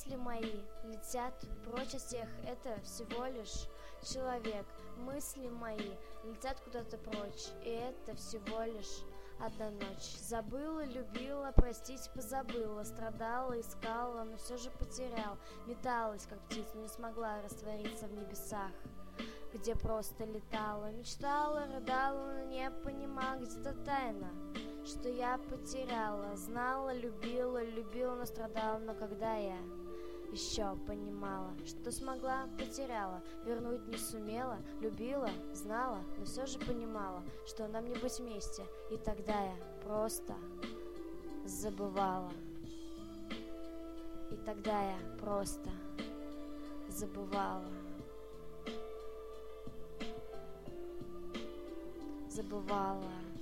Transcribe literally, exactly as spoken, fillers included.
Мысли мои летят прочь от всех, это всего лишь человек. Мысли мои летят куда-то прочь, и это всего лишь одна ночь. Забыла, любила, простить позабыла, страдала, искала, но все же потерял. Металась, как птица, но не смогла раствориться в небесах, где просто летала. Мечтала, рыдала, но не понимала, где-то тайна, что я потеряла. Знала, любила, любила, но страдала, но когда я еще понимала, что смогла, потеряла, вернуть не сумела. Любила, знала, но все же понимала, что нам не быть вместе. И тогда я просто забывала. И тогда я просто забывала. Забывала.